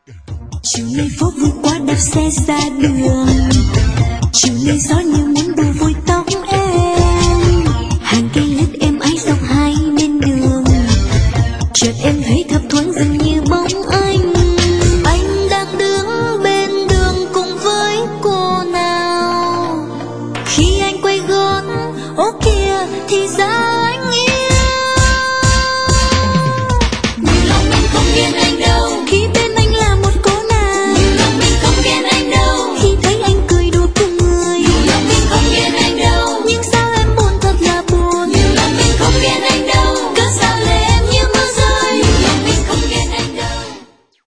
Chiều nay phố vui quá đạp xe ra đường, chiều nay gió như muốn đùa vui tóc em. Hàng cây lết em ái dọc hai bên đường, chợt em thấy thấp thoáng dường như bóng anh. Anh đang đứng bên đường cùng với cô nào, khi anh quay gót ô kìa thì ra